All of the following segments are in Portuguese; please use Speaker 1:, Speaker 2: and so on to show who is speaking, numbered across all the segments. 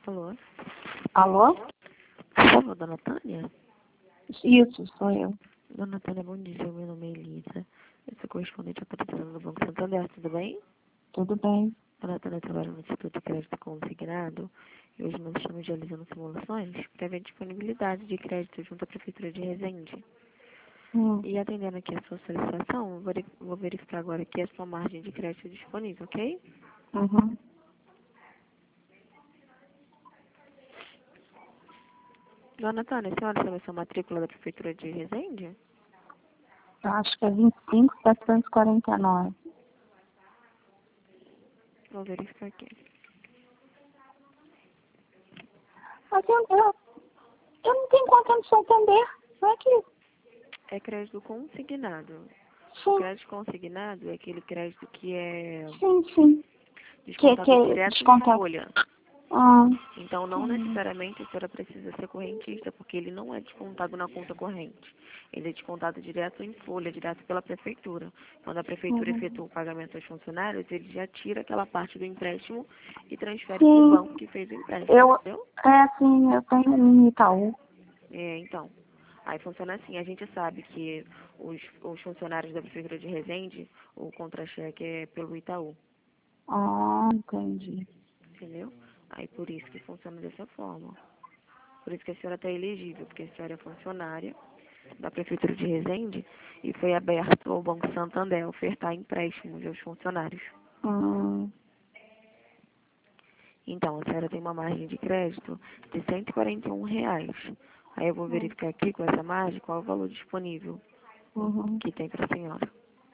Speaker 1: Alô?
Speaker 2: Alô?
Speaker 1: Por favor, dona Tânia?
Speaker 2: Isso, sou eu.
Speaker 1: Dona Tânia, bom dia. Meu nome é Elisa. Eu sou correspondente autorizada do Banco Santander. Tudo bem?
Speaker 2: Tudo bem?
Speaker 1: Dona Tânia trabalha no Instituto de Crédito Consignado e hoje nós estamos realizando simulações para ver a disponibilidade de crédito junto à Prefeitura de Resende. E atendendo aqui a sua solicitação, vou verificar agora aqui a sua margem de crédito disponível, ok?
Speaker 2: Uhum.
Speaker 1: Dona Tânia, a senhora sabe a sua matrícula da Prefeitura de Resende?
Speaker 2: Eu acho que é 25.749.
Speaker 1: Vou verificar aqui.
Speaker 2: Mas eu não tenho conta no Santander. Não é que...
Speaker 1: É crédito consignado. O
Speaker 2: Sim,
Speaker 1: crédito consignado é aquele crédito que é
Speaker 2: sim.
Speaker 1: descontado
Speaker 2: Que
Speaker 1: direto em
Speaker 2: descontar.
Speaker 1: folha.
Speaker 2: Ah,
Speaker 1: Então, não necessariamente a senhora precisa ser correntista, porque ele não é descontado na conta corrente. Ele é descontado direto em folha, direto pela prefeitura. Quando a prefeitura
Speaker 2: uhum.
Speaker 1: efetua o pagamento aos funcionários, ele já tira aquela parte do empréstimo e transfere para o
Speaker 2: Sim,
Speaker 1: banco que fez o empréstimo, entendeu?
Speaker 2: eu tenho no Itaú.
Speaker 1: Então, aí funciona assim. A gente sabe que os funcionários da prefeitura de Resende, o contra-cheque é pelo Itaú,
Speaker 2: Ah, entendi.
Speaker 1: entendeu? Aí por isso que funciona dessa forma. Por isso que a senhora está elegível, porque a senhora é funcionária da Prefeitura de Resende e foi aberto ao Banco Santander ofertar empréstimos aos funcionários.
Speaker 2: Hum,
Speaker 1: Então, a senhora tem uma margem de crédito de R$ 141. Aí eu vou verificar aqui com essa margem qual é o valor disponível
Speaker 2: uhum.
Speaker 1: que tem para a senhora.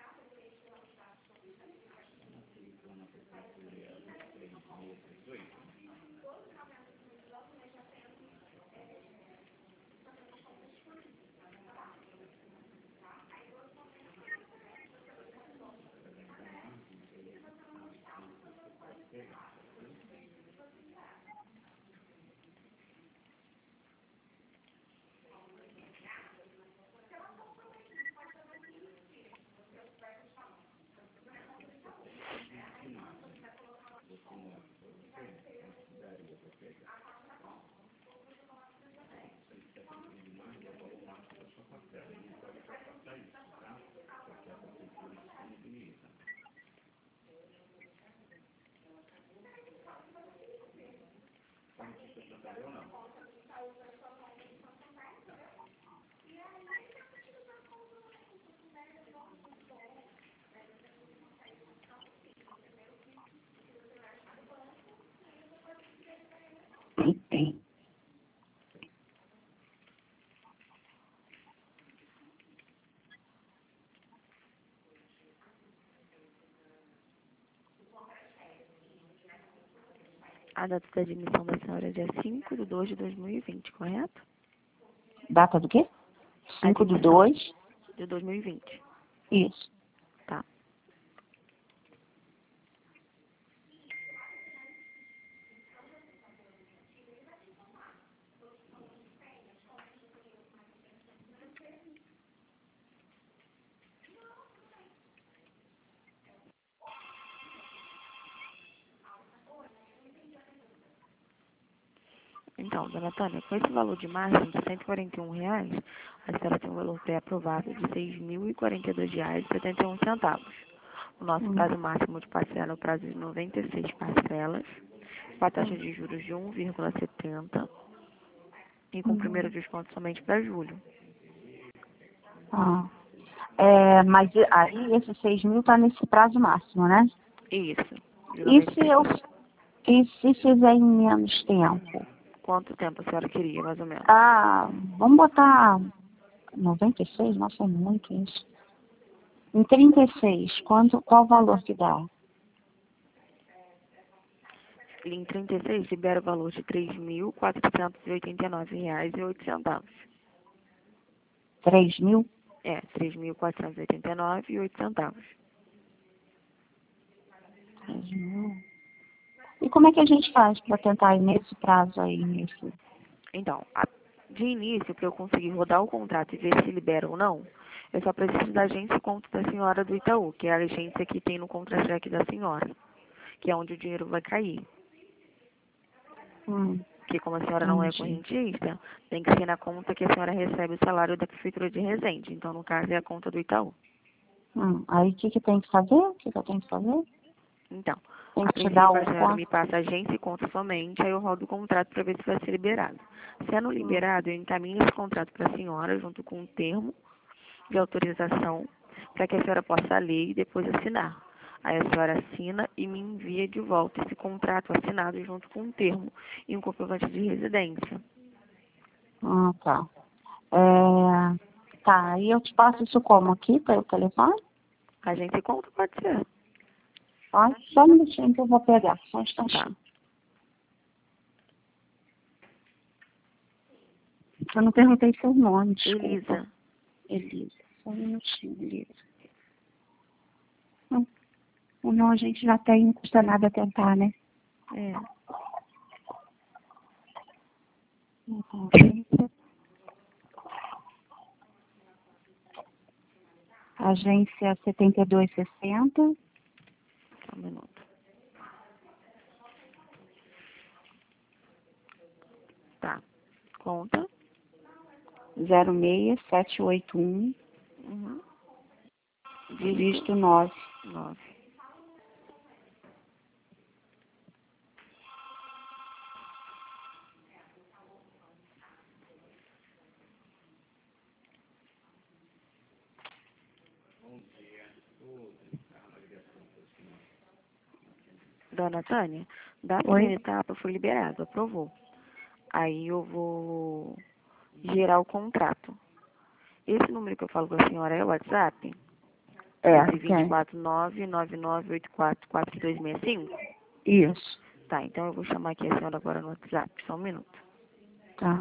Speaker 1: A data da admissão da senhora é dia 5/2/2020, correto?
Speaker 2: Data do quê? 5/2.
Speaker 1: De 2020,
Speaker 2: Isso.
Speaker 1: tá? Então, dona Tânia, com esse valor de margem de R$ 141, a senhora tem um valor pré-aprovado de R$ 6.042,71. O nosso prazo máximo de parcela é o prazo de 96 parcelas, com a taxa de juros de 1,70 e com o primeiro desconto somente para julho.
Speaker 2: Ah. Mas aí esse 6.000 tá nesse prazo máximo, né?
Speaker 1: Isso, de
Speaker 2: E se
Speaker 1: 96
Speaker 2: eu
Speaker 1: parcelas.
Speaker 2: e se fizer em menos tempo?
Speaker 1: Quanto tempo a senhora queria, mais ou menos?
Speaker 2: Ah, vamos botar 96. Nossa, é muito isso. Em 36, qual o valor que dá?
Speaker 1: Em 36, libera o valor de R$ 3.489,08.
Speaker 2: 3.000?
Speaker 1: É, R$ 3.489,08.
Speaker 2: 3.000. E como é que a gente faz para tentar ir nesse prazo aí, nesse?
Speaker 1: Então, de início, para eu conseguir rodar o contrato e ver se libera ou não, eu só preciso da agência e conta da senhora do Itaú, que é a agência que tem no contra-cheque da senhora, que é onde o dinheiro vai cair. Que como a senhora não é correntista, tem que ser na conta que a senhora recebe o salário da Prefeitura de Resende. Então, no caso, é a conta do Itaú.
Speaker 2: Aí o que tem que fazer? O que eu tenho que fazer?
Speaker 1: Então,
Speaker 2: Tem
Speaker 1: a
Speaker 2: que te dar
Speaker 1: princípio a
Speaker 2: o
Speaker 1: senhora me passa agência e conta somente, aí eu rodo o contrato para ver se vai ser liberado. Sendo liberado, eu encaminho esse contrato para a senhora, junto com um termo de autorização, para que a senhora possa ler e depois assinar. Aí a senhora assina e me envia de volta esse contrato assinado junto com um termo e um comprovante de residência.
Speaker 2: Tá. Tá, e eu te passo isso como aqui, pelo telefone?
Speaker 1: Agência e conta pode ser.
Speaker 2: Só um minutinho que eu vou pegar, só um instantinho.
Speaker 1: Tá.
Speaker 2: Eu não perguntei seu nome, desculpa.
Speaker 1: Elisa.
Speaker 2: Elisa, só um minutinho, Elisa. Não, a gente já tem, não custa nada tentar, né?
Speaker 1: É.
Speaker 2: Agência 7260.
Speaker 1: Só um minuto. Tá. Conta.
Speaker 2: 06781. Dígito 9.
Speaker 1: 9. Dona Tânia, da primeira etapa foi liberado, aprovou. Aí eu vou gerar o contrato. Esse número que eu falo com a senhora é o WhatsApp? Esse 24999844265?
Speaker 2: Isso.
Speaker 1: Tá, então eu vou chamar aqui a senhora agora no WhatsApp, só um minuto.
Speaker 2: Tá.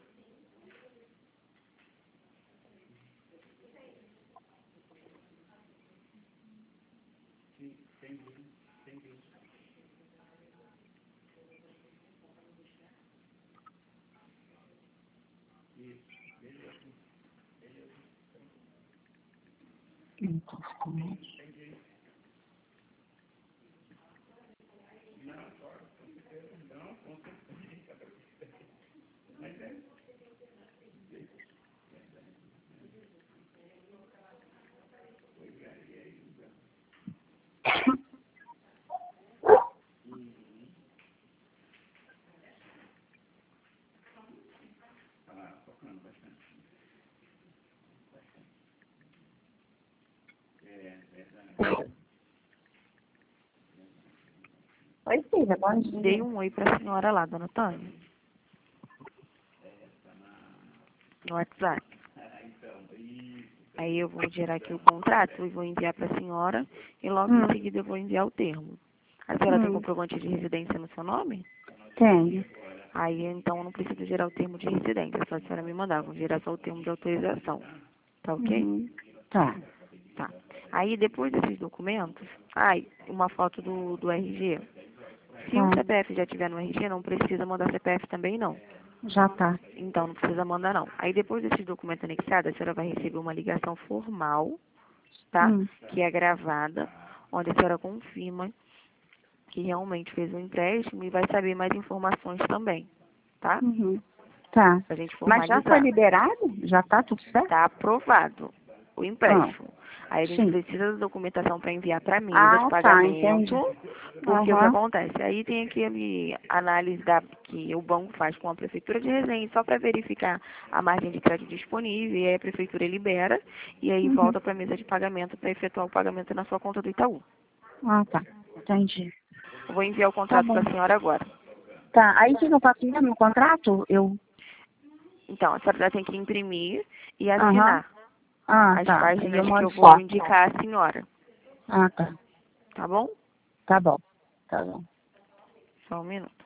Speaker 2: Oi, filha, bom dia.
Speaker 1: Dei um oi pra senhora lá, dona Tânia. No WhatsApp. Aí eu vou gerar aqui o contrato e vou enviar para a senhora e logo em seguida eu vou enviar o termo. A senhora tem comprovante de residência no seu nome?
Speaker 2: Tenho.
Speaker 1: Aí então eu não preciso gerar o termo de residência, só a senhora me mandar, vou gerar só o termo de autorização. Tá ok?
Speaker 2: Tá.
Speaker 1: Tá. Aí depois desses documentos, uma foto do RG. Se o CPF já tiver no RG, não precisa mandar CPF também não.
Speaker 2: Já tá.
Speaker 1: Então, não precisa mandar, não. Aí, depois desses documentos anexados, a senhora vai receber uma ligação formal, tá? Que é gravada, onde a senhora confirma que realmente fez um empréstimo e vai saber mais informações também, tá?
Speaker 2: Tá.
Speaker 1: Pra gente
Speaker 2: Mas já
Speaker 1: formalizar.
Speaker 2: foi liberado? Já tá tudo certo?
Speaker 1: Tá aprovado o empréstimo. Aí a gente precisa da documentação para enviar para a mesa de pagamento. Porque o que acontece? Aí tem aquele análise que o banco faz com a Prefeitura de Resende, só para verificar a margem de crédito disponível, e aí a Prefeitura libera, e aí volta para a mesa de pagamento para efetuar o pagamento na sua conta do Itaú.
Speaker 2: Tá. Entendi.
Speaker 1: Eu vou enviar o contrato para a senhora agora.
Speaker 2: Tá. Aí o que eu faço mesmo no contrato?
Speaker 1: Então, a senhora tem que imprimir e assinar as
Speaker 2: Tá.
Speaker 1: páginas que eu vou indicar à senhora.
Speaker 2: Tá.
Speaker 1: Tá bom?
Speaker 2: Tá bom. Tá bom.
Speaker 1: Só um minuto.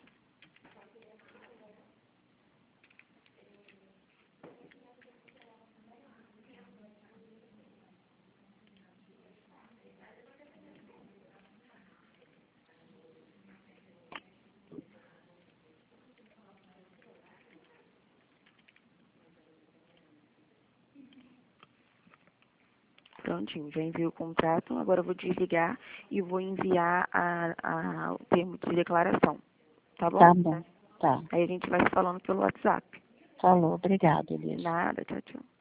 Speaker 1: Prontinho, já enviei o contrato, agora eu vou desligar e vou enviar o termo de declaração. Tá bom?
Speaker 2: Tá bom. Tá.
Speaker 1: Aí a gente vai se falando pelo WhatsApp.
Speaker 2: Falou. Obrigada, Elisa.
Speaker 1: Nada, tchau, tchau.